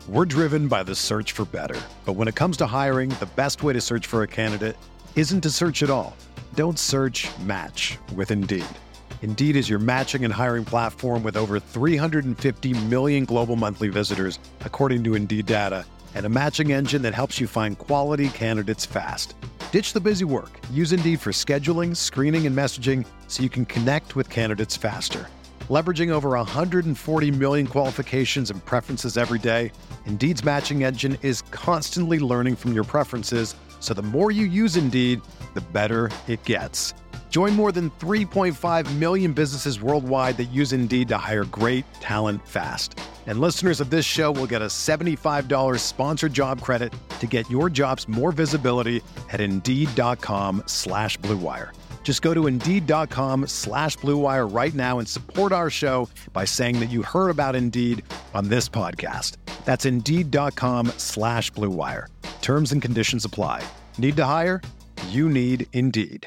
We're driven by the search for better. But when it comes to hiring, the best way to search for a candidate isn't to search at all. Don't search, match with Indeed. Indeed is your matching and hiring platform with over 350 million global monthly visitors, according to Indeed data, and a matching engine that helps you find quality candidates fast. Ditch the busy work. Use Indeed for scheduling, screening, and messaging so you can connect with candidates faster. Leveraging over 140 million qualifications and preferences every day, Indeed's matching engine is constantly learning from your preferences, so the more you use Indeed, the better it gets. Join more than 3.5 million businesses worldwide that use Indeed to hire great talent fast. And listeners of this show will get a $75 sponsored job credit to get your jobs more visibility at Indeed.com/Blue Wire. Just go to Indeed.com/Blue Wire right now and support our show by saying that you heard about Indeed on this podcast. That's Indeed.com/Blue Wire. Terms and conditions apply. Need to hire? You need Indeed.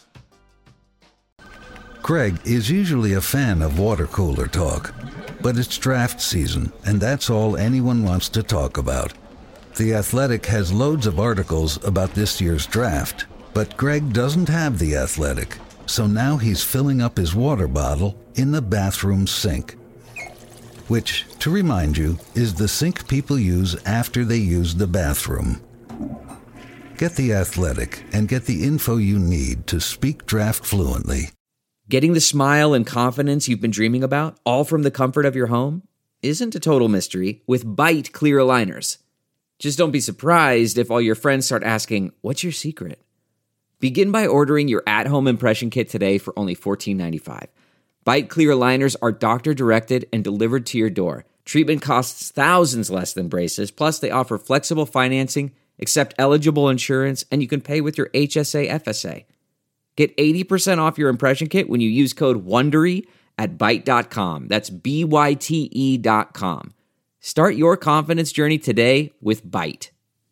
Greg is usually a fan of water cooler talk, but it's draft season, and that's all anyone wants to talk about. The Athletic has loads of articles about this year's draft, but Greg doesn't have The Athletic, so now he's filling up his water bottle in the bathroom sink, which, to remind you, is the sink people use after they use the bathroom. Get The Athletic and get the info you need to speak draft fluently. Getting the smile and confidence you've been dreaming about, all from the comfort of your home, isn't a total mystery with Byte clear aligners. Just don't be surprised if all your friends start asking, "What's your secret?" Begin by ordering your at-home impression kit today for only $14.95. Byte clear aligners are doctor-directed and delivered to your door. Treatment costs thousands less than braces, plus they offer flexible financing, accept eligible insurance, and you can pay with your HSA FSA. Get 80% off your impression kit when you use code WONDERY at Byte.com. That's BYTE.com. Start your confidence journey today with Byte.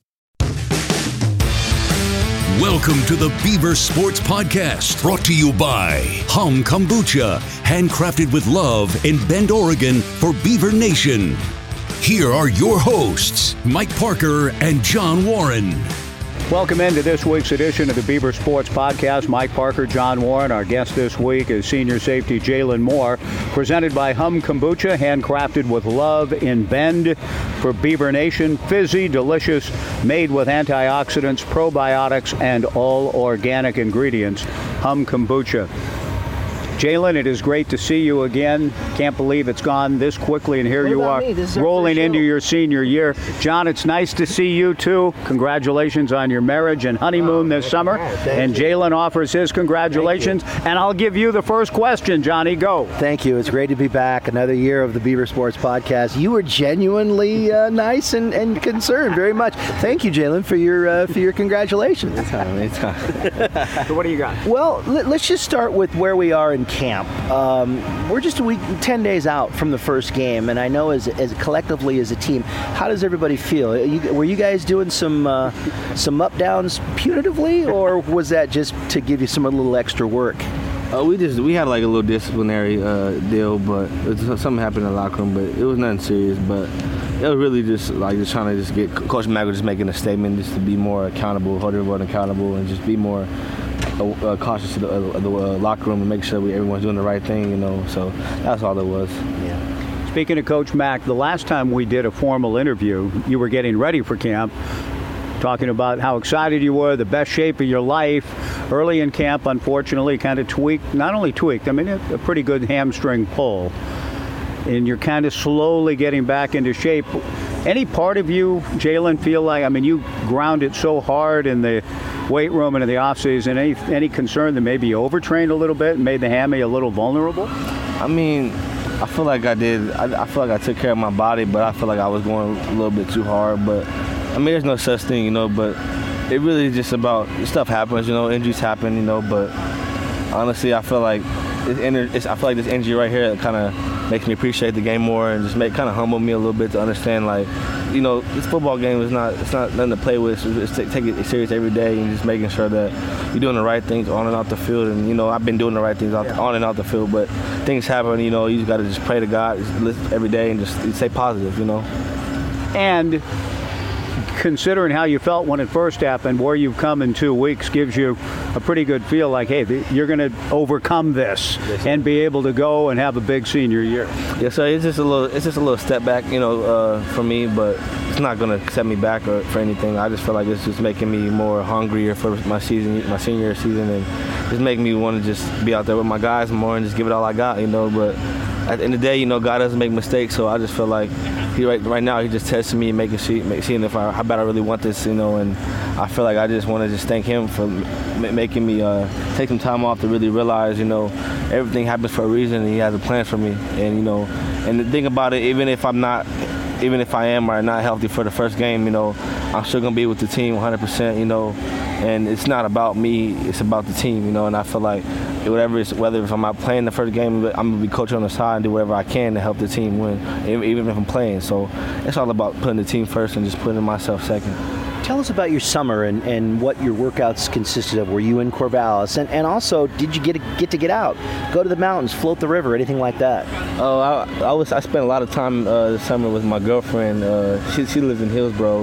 Welcome to the Beaver Sports Podcast, brought to you by Hum Kombucha, handcrafted with love in Bend, Oregon for Beaver Nation. Here are your hosts, Mike Parker and John Warren. Welcome into this week's edition of the Beaver Sports Podcast. Mike Parker, John Warren. Our guest this week is senior safety Jalen Moore, presented by Hum Kombucha, handcrafted with love in Bend for Beaver Nation. Fizzy, delicious, made with antioxidants, probiotics, and all organic ingredients. Hum Kombucha. Jalen, it is great to see you again. Can't believe it's gone this quickly, and here you are rolling into your senior year. John, it's nice to see you too. Congratulations on your marriage and honeymoon this summer. And Jalen offers his congratulations. And I'll give you the first question, Johnny. Go. Thank you. It's great to be back. Another year of the Beaver Sports Podcast. You were genuinely nice and concerned very much. Thank you, Jalen, for your congratulations. Anytime. So what do you got? Well, let's just start with where we are in camp. We're just a week, 10 days out from the first game, and I know as collectively as a team, how does everybody feel? Were you guys doing some up downs punitively, or was that just to give you a little extra work? We had like a little disciplinary deal, but something happened in the locker room, but it was nothing serious. But it was really just trying to get Coach Mack just making a statement, just to be more accountable, hold everyone accountable, and just be more cautious of the locker room and make sure everyone's doing the right thing, So that's all it was. Yeah. Speaking of Coach Mack, the last time we did a formal interview, you were getting ready for camp, talking about how excited you were, the best shape of your life. Early in camp, unfortunately, kind of not only tweaked, a pretty good hamstring pull. And you're kind of slowly getting back into shape. Any part of you, Jalen, feel like, you grounded so hard in the weight room and in the offseason, any concern that maybe you overtrained a little bit and made the hammy a little vulnerable? I feel like I did. I feel like I took care of my body, but I feel like I was going a little bit too hard. But, there's no such thing, but it really is just about, stuff happens, injuries happen, but honestly, I feel like this injury right here kind of makes me appreciate the game more and just kind of humble me a little bit to understand, this football game it's not nothing to play with. It's take it serious every day and just making sure that you're doing the right things on and off the field. And, I've been doing the right things on and off the field, but things happen, you just got to just pray to God every day and just stay positive, And considering how you felt when it first happened, where you've come in 2 weeks gives you a pretty good feel like, hey, you're going to overcome this and be able to go and have a big senior year. Yeah, so it's just a little step back, for me, but it's not going to set me back or for anything. I just feel like it's just making me more hungrier for my senior season, and just making me want to just be out there with my guys more and just give it all I got, But at the end of the day, God doesn't make mistakes, so I just feel like right now he's just testing me and seeing how bad I really want this, and I feel like I just want to just thank him for making me take some time off to really realize, everything happens for a reason, and he has a plan for me, and the thing about it, even if I am or not healthy for the first game, I'm still gonna be with the team 100%, and it's not about me, it's about the team, and I feel like whether if I'm not playing the first game, I'm gonna be coaching on the side and do whatever I can to help the team win, even if I'm playing. So it's all about putting the team first and just putting myself second. Tell us about your summer and what your workouts consisted of. Were you in Corvallis? And also, did you get to get out, go to the mountains, float the river, anything like that? Oh, I spent a lot of time this summer with my girlfriend. She lives in Hillsboro.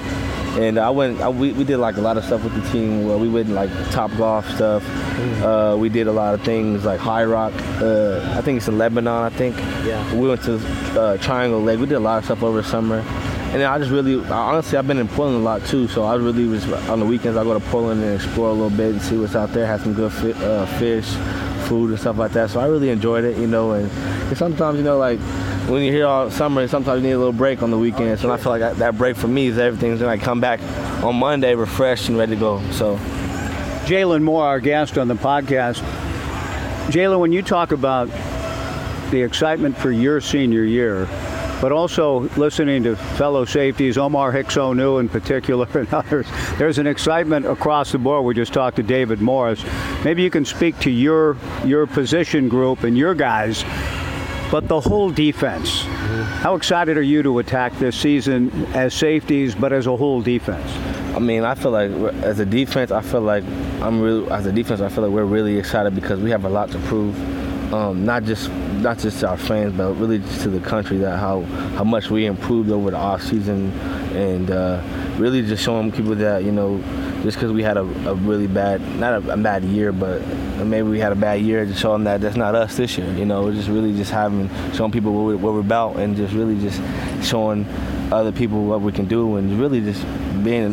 And we did like a lot of stuff with the team. We went like Top Golf stuff. We did a lot of things like High Rock. I think it's in Lebanon, Yeah. We went to Triangle Lake. We did a lot of stuff over the summer. And then honestly, I've been in Portland a lot too. So I really was, on the weekends, I go to Portland and explore a little bit and see what's out there. Have some good fish, food and stuff like that. So I really enjoyed it, And sometimes, like, when you're here all summer, sometimes you need a little break on the weekends. And I feel like that break for me is everything. Then I come back on Monday refreshed and ready to go. So, Jalen Moore, our guest on the podcast. Jalen, when you talk about the excitement for your senior year, but also listening to fellow safeties, Omar Hicks-Onu in particular, and others, there's an excitement across the board. We just talked to David Morris. Maybe you can speak to your position group and your guys, but the whole defense. How excited are you to attack this season as safeties, but as a whole defense? I mean, I feel like as a defense, I feel like we're really excited because we have a lot to prove. Not just to our fans, but really just to the country, that how much we improved over the off season, and really just showing people that, just because we had a really bad, not a bad year, but maybe we had a bad year, to show them that that's not us this year. We're just really just showing people what we're about, and just really just showing other people what we can do, and really just being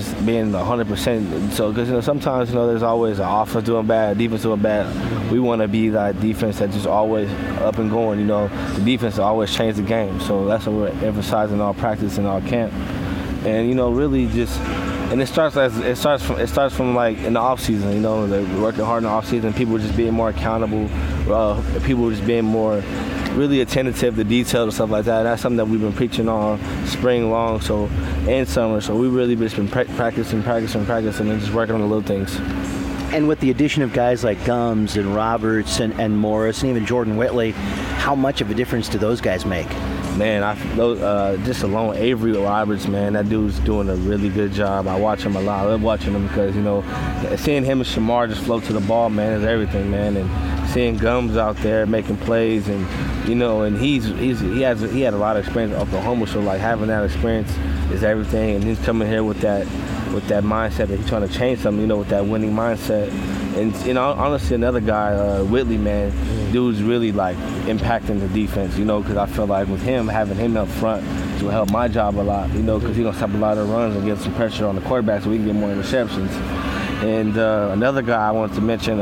100%. So, because sometimes there's always an offense doing bad, defense doing bad. We want to be that defense that just always up and going. The defense always change the game. So that's what we're emphasizing in our practice and our camp. And really just, and it starts from like in the off season. They're working hard in the off season. People just being more accountable. People just being more really attentive to detail and stuff like that. That's something that we've been preaching on spring long, and summer. So we really just been practicing, and just working on the little things. And with the addition of guys like Gums and Roberts and Morris and even Jordan Whitley, how much of a difference do those guys make? Man, just alone, Avery Roberts, man, that dude's doing a really good job. I watch him a lot. I love watching him because, seeing him and Shamar just float to the ball, man, is everything, man. And seeing Gums out there making plays, and and he had a lot of experience at Oklahoma, so like having that experience is everything. And he's coming here with that mindset that he's trying to change something, with that winning mindset. And honestly, another guy, Whitley, man, dude's really like impacting the defense, because I feel like with having him up front will help my job a lot, because he's gonna stop a lot of runs and get some pressure on the quarterback so we can get more interceptions. And another guy I wanted to mention,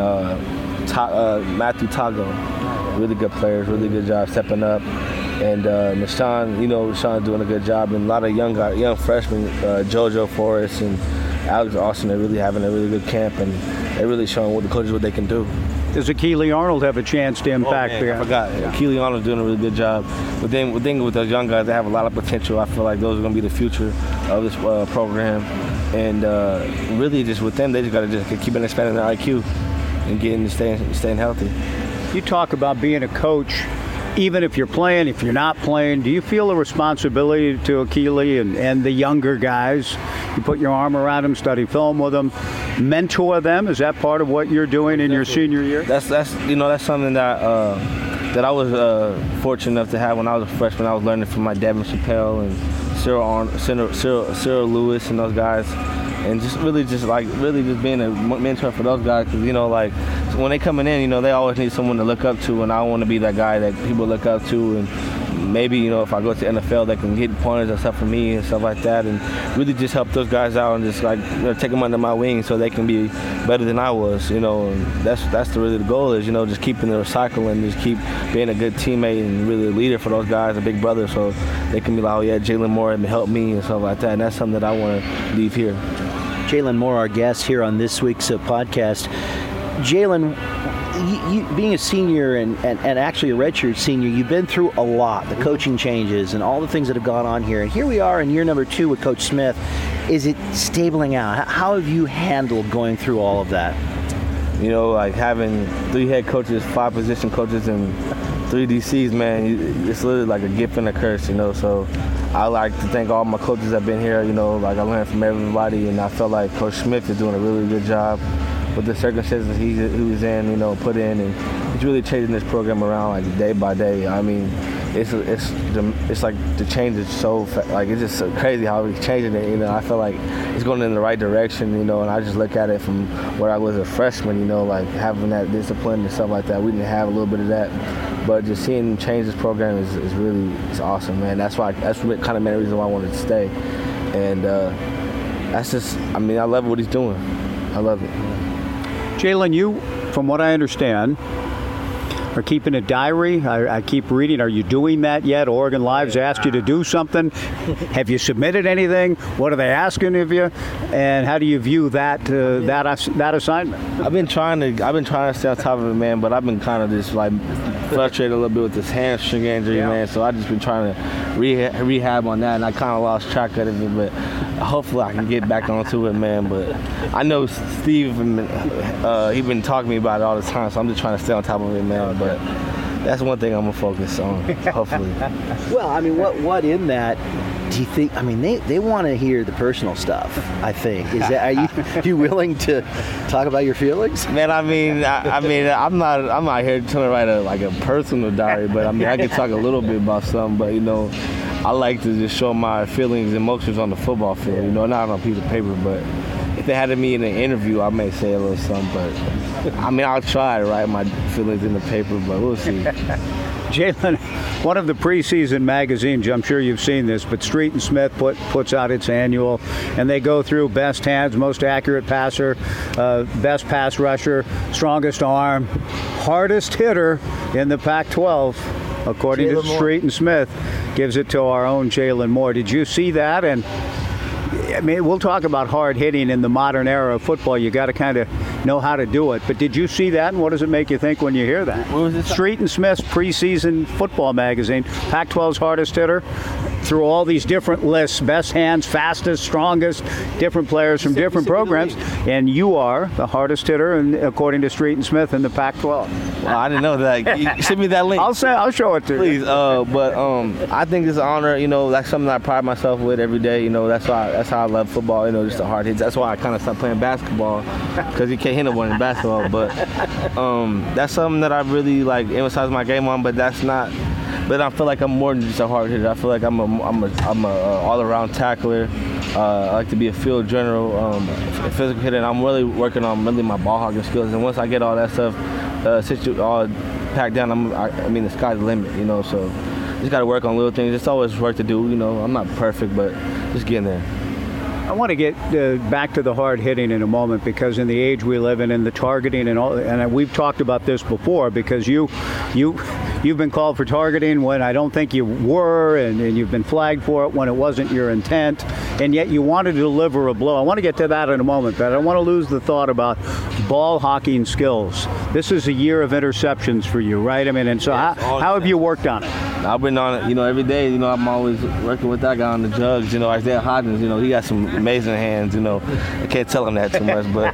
Matthew Tago, really good players, really good job stepping up. And Nashawn, Nashawn's doing a good job, and a lot of young freshmen, JoJo Forrest and Alex Austin, they're really having a really good camp, and they're really showing what the coaches what they can do. Does Akili Arnold have a chance to impact? I forgot. Yeah. Akili Arnold's doing a really good job. But then with those young guys, they have a lot of potential. I feel like those are going to be the future of this program. And really, just with them, they just got to just keep expanding their IQ and staying healthy. You talk about being a coach. Even if you're playing, if you're not playing, do you feel a responsibility to Akili and the younger guys? You put your arm around them, study film with them, mentor them. Is that part of what you're doing in your senior year? That's something that I was fortunate enough to have when I was a freshman. I was learning from my Devin Chappelle and Cyril Lewis and those guys, and just being a mentor for those guys, because like when they coming in, they always need someone to look up to, and I want to be that guy that people look up to, and maybe if I go to the NFL, they can get pointers and stuff from me and stuff like that, and really just help those guys out and just take them under my wing so they can be better than I was, and that's really the goal is just keeping the cycle and just keep being a good teammate and really a leader for those guys, a big brother, so they can be like, oh yeah, Jalen Moore helped me and stuff like that, and that's something that I want to leave here. Jalen Moore, our guest here on this week's podcast. Jalen, you being a senior and actually a redshirt senior, you've been through a lot, the coaching changes and all the things that have gone on here. And here we are in year number 2 with Coach Smith. Is it stabling out? How have you handled going through all of that? Like having 3 head coaches, 5 position coaches, and 3 DCs, man, it's literally like a gift and a curse, so I like to thank all my coaches that have been here, like I learned from everybody, and I felt like Coach Smith is doing a really good job with the circumstances he was in, put in, and he's really changing this program around like day by day. I mean, it's like the change is so it's just so crazy how he's changing it. I feel like it's going in the right direction, and I just look at it from where I was a freshman, like having that discipline and stuff like that. We didn't have a little bit of that, but just seeing him change this program is really awesome, man. That's kind of main reason why I wanted to stay, and I love what he's doing. I love it. Jalen, you, from what I understand, are keeping a diary. I keep reading. Are you doing that yet? Oregon Live's asked you to do something. Have you submitted anything? What are they asking of you? And how do you view that assignment? I've been trying to stay on top of it, man. But I've been kind of just frustrated a little bit with this hamstring injury, man. So I've just been trying to rehab on that, and I kind of lost track of it. But hopefully I can get back onto it, man. But I know Steve, he's been talking to me about it all the time, so I'm just trying to stay on top of it, man. But that's one thing I'm going to focus on, hopefully. Well, I mean, what in that do you think? I mean, they want to hear the personal stuff, I think. Are you willing to talk about your feelings? Man, I'm not here trying to write a personal diary, but I can talk a little bit about something, but I like to just show my feelings and emotions on the football field, not on a piece of paper, but if they had me in an interview, I may say a little something, but I'll try to write my feelings in the paper, but we'll see. Jalen, one of the preseason magazines, I'm sure you've seen this, but Street and Smith puts out its annual, and they go through best hands, most accurate passer, best pass rusher, strongest arm, hardest hitter in the Pac-12, according to Street and Smith, gives it to our own Jalen Moore. Did you see that? And we'll talk about hard hitting in the modern era of football. You got to kind of know how to do it. But did you see that, and what does it make you think when you hear that? What was it? Street and Smith's preseason football magazine, Pac-12's hardest hitter, through all these different lists, best hands, fastest, strongest, different players from different programs, and you are the hardest hitter, and according to Street and Smith, in the Pac-12. Well, I didn't know that. You send me that link. I'll show it to you. Please. But I think it's an honor. That's something I pride myself with every day. That's how I love football. Just the hard hits. That's why I kind of stopped playing basketball, because you can't hit no one in basketball. But that's something that I really emphasize my game on. But that's not. But I feel like I'm more than just a hard hitter. I feel like I'm a all-around tackler. I like to be a field general, a physical hitter, and I'm really working on my ball hogging skills. And once I get all that stuff all packed down, the sky's the limit, So just got to work on little things. It's always work to do, I'm not perfect, but just getting there. I want to get back to the hard hitting in a moment, because in the age we live in, and the targeting and all, and we've talked about this before, because you've been called for targeting when I don't think you were, and you've been flagged for it when it wasn't your intent, and yet you wanted to deliver a blow. I want to get to that in a moment, but I don't want to lose the thought about ball hawking skills. This is a year of interceptions for you, right? And so how have you worked on it? I've been on it, every day. I'm always working with that guy on the jugs. Isaiah Hodgins, he got some amazing hands. I can't tell him that too much, but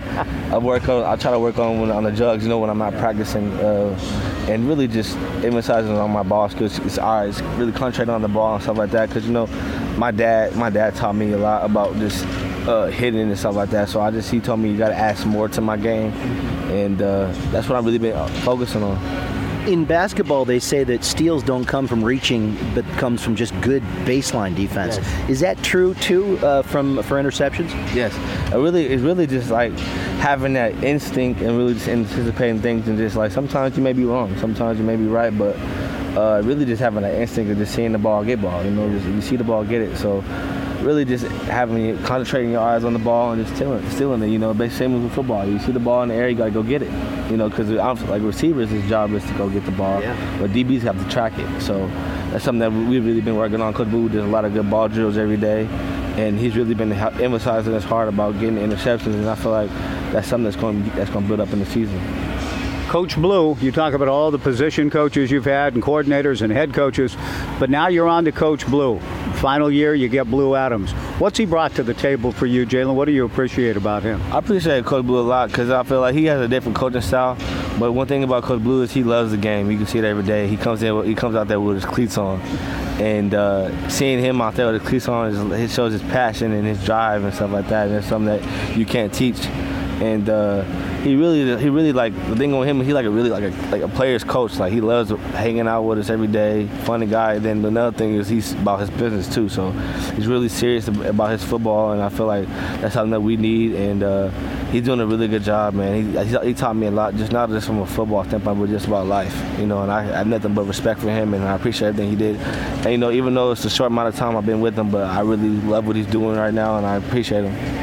I try to work on the jugs. When I'm not practicing, and really just emphasizing on my ball skills. It's really concentrating on the ball and stuff like that. Because my dad taught me a lot about just hitting and stuff like that. So he told me you got to add some more to my game, and that's what I've really been focusing on. In basketball, they say that steals don't come from reaching, but comes from just good baseline defense. Yes. Is that true too for interceptions? Yes, it's really just like having that instinct and really just anticipating things, and just like sometimes you may be wrong, sometimes you may be right, but really just having that instinct of just seeing the ball, get ball. Just you see the ball, get it. So really just concentrating your eyes on the ball and just stealing it. Basically same with football. You see the ball in the air, you gotta go get it. Because like receivers, his job is to go get the ball, but DBs have to track it. So that's something that we've really been working on. Coach Boo does a lot of good ball drills every day, and he's really been emphasizing us hard about getting interceptions. And I feel like that's something that's going to build up in the season. Coach Blue, you talk about all the position coaches you've had and coordinators and head coaches, but now you're on to Coach Blue. Final year, you get Blue Adams. What's he brought to the table for you, Jalen? What do you appreciate about him? I appreciate Coach Blue a lot because I feel like he has a different coaching style. But one thing about Coach Blue is he loves the game. You can see it every day. He comes out there with his cleats on, and seeing him out there with his cleats on, it shows his passion and his drive and stuff like that. And it's something that you can't teach. And he really like the thing on him. He like a player's coach. Like he loves hanging out with us every day. Funny guy. And then another thing is he's about his business too. So he's really serious about his football, and I feel like that's something that we need. And he's doing a really good job, man. He taught me a lot, not just from a football standpoint, but just about life. And I have nothing but respect for him, and I appreciate everything he did. And even though it's a short amount of time I've been with him, but I really love what he's doing right now, and I appreciate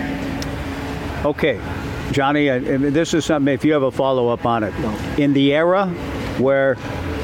him. Okay. Johnny, and this is something, if you have a follow-up on it. In the era where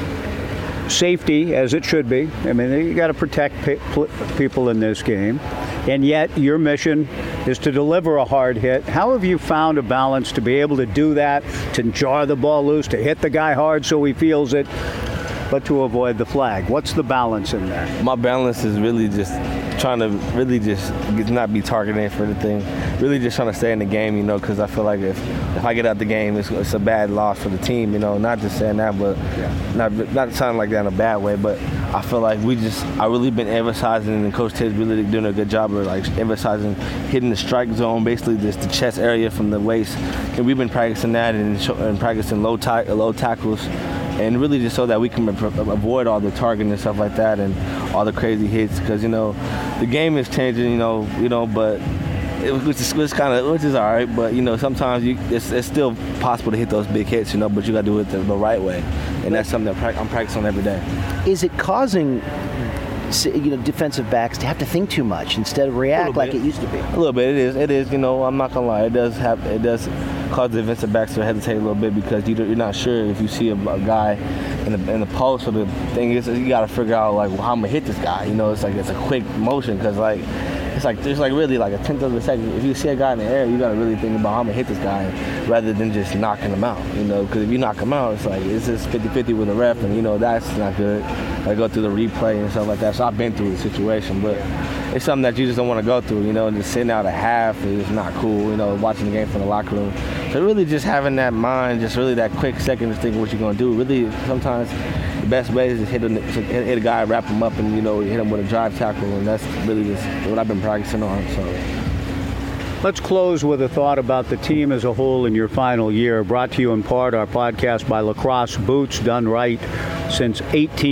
safety, as it should be, you got to protect people in this game, and yet your mission is to deliver a hard hit. How have you found a balance to be able to do that, to jar the ball loose, to hit the guy hard so he feels it, but to avoid the flag? What's the balance in there? My balance is really just trying to really just not be targeted for the thing. Really just trying to stay in the game, because I feel like if I get out the game, it's a bad loss for the team, Not just saying that, but not sounding like that in a bad way. But I feel like I really been emphasizing, and Coach Ted's really doing a good job of emphasizing hitting the strike zone, basically just the chest area from the waist. And we've been practicing that and practicing low tackles. And really just so that we can avoid all the targeting and stuff like that and all the crazy hits, because the game is changing, but which is all right. But sometimes it's still possible to hit those big hits, but you got to do it the right way, and that's something that I'm practicing every day. Is it causing defensive backs to have to think too much instead of react like it used to be? A little bit. It is. I'm not gonna lie. It does cause the defensive backs to hesitate a little bit, because you're not sure if you see a guy in the post. So the thing is, you got to figure out how I'm gonna hit this guy. It's a quick motion, because there's really a tenth of a second. If you see a guy in the air, you got to really think about how I'm gonna hit this guy rather than just knocking him out. Because if you knock him out, it's just 50-50 with the ref, and that's not good. I go through the replay and stuff like that. So I've been through the situation, but it's something that you just don't want to go through. And just sitting out a half is not cool. Watching the game from the locker room. So really just having that mind, just really that quick second to think what you're gonna do. Really, sometimes the best way is to hit a guy, wrap him up, and hit him with a drive tackle, and that's really just what I've been practicing on. So. Let's close with a thought about the team as a whole in your final year. Brought to you in part, our podcast, by Lacrosse Boots, done right since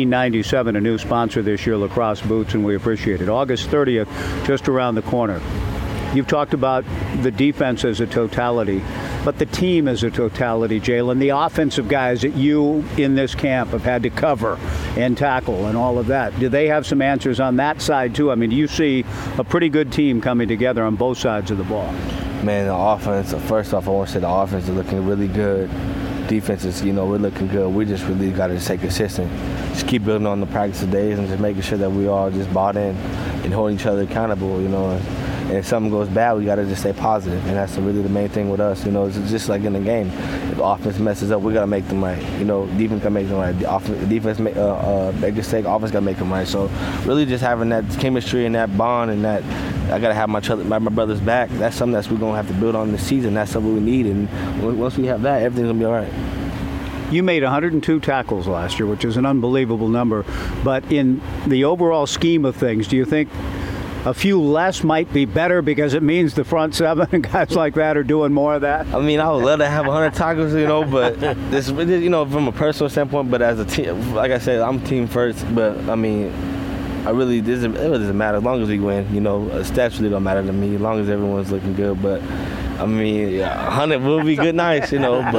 1897. A new sponsor this year, Lacrosse Boots, and we appreciate it. August 30th, just around the corner. You've talked about the defense as a totality, but the team as a totality, Jalen. The offensive guys that you in this camp have had to cover and tackle and all of that. Do they have some answers on that side too? Do you see a pretty good team coming together on both sides of the ball? Man, the offense, first off, I want to say the offense is looking really good. Defense is, we're looking good. We just really got to stay consistent. Just keep building on the practice days and just making sure that we all just bought in and holding each other accountable, And if something goes bad, we got to just stay positive, and that's really the main thing with us. It's just like in the game. If offense messes up, we got to make them right. Defense got to make them right. Defense make a mistake, offense got to make them right. So really just having that chemistry and that bond, and that I got to have my brother's back. That's something that we're going to have to build on this season. That's something we need, and once we have that, everything's going to be all right. You made 102 tackles last year, which is an unbelievable number. But in the overall scheme of things, do you think a few less might be better because it means the front seven and guys like that are doing more of that? I mean, I would love to have 100 tackles, but this, from a personal standpoint, but as a team, like I said, I'm team first, but I mean, it really doesn't matter as long as we win. Stats really don't matter to me as long as everyone's looking good. But I mean, 100 will be good, nice,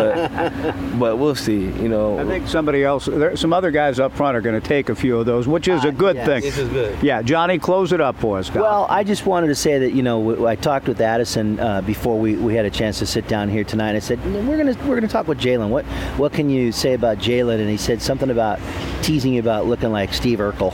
but we'll see. I think some other guys up front are going to take a few of those, which is a good thing. This is good. Yeah, Johnny, close it up for us, guys. Well, I just wanted to say that I talked with Addison before we had a chance to sit down here tonight. I said we're gonna talk with Jalen. What can you say about Jalen? And he said something about teasing you about looking like Steve Urkel.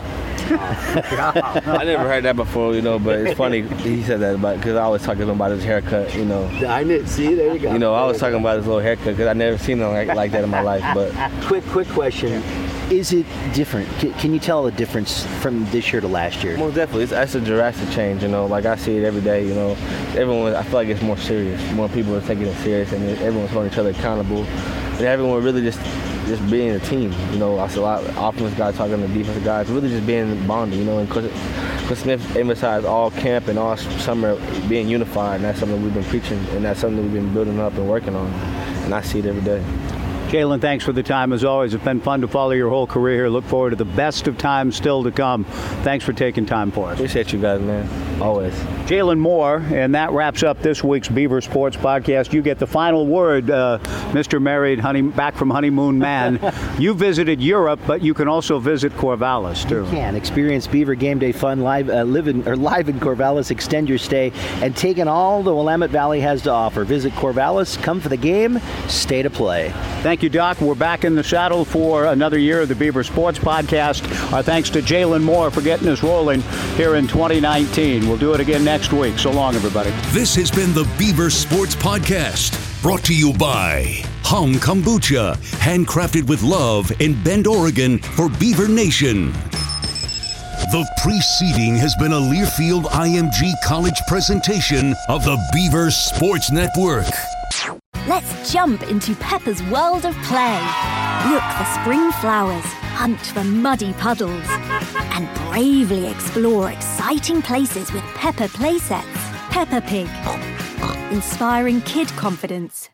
I never heard that before, but it's funny he said that because I always talking to him about his haircut, I didn't see. There you go. I was talking about his little haircut because I never seen him like that in my life. But quick question: is it different? Can you tell the difference from this year to last year? Most definitely, it's a drastic change. Like I see it every day. Everyone. I feel like it's more serious. More people are taking it serious, and everyone's holding each other accountable, and everyone really just being a team. I see a lot of offensive guys talking to defensive guys, really just being bonded. And Coach Smith emphasized all camp and all summer being unified, and that's something we've been preaching, and that's something we've been building up and working on, and I see it every day. Jalen, thanks for the time as always. It's been fun to follow your whole career here. Look forward to the best of times still to come. Thanks for taking time for us. Appreciate you guys, man. Always. Jalen Moore, and that wraps up this week's Beaver Sports Podcast. You get the final word, Mr. Married back from honeymoon man. You visited Europe, but you can also visit Corvallis too. You can experience Beaver Game Day fun live in Corvallis. Extend your stay and take in all the Willamette Valley has to offer. Visit Corvallis, come for the game, stay to play. Thank you, Doc. We're back in the saddle for another year of the Beaver Sports Podcast. Our thanks to Jalen Moore for getting us rolling here in 2019. We'll do it again next week. So long, everybody. This has been the Beaver Sports Podcast, brought to you by Hum Kombucha, handcrafted with love in Bend, Oregon for Beaver Nation. The preceding has been a Learfield IMG College presentation of the Beaver Sports Network. Let's jump into Peppa's world of play. Look for spring flowers, hunt for muddy puddles, and bravely explore exciting places with Peppa playsets. Peppa Pig, inspiring kid confidence.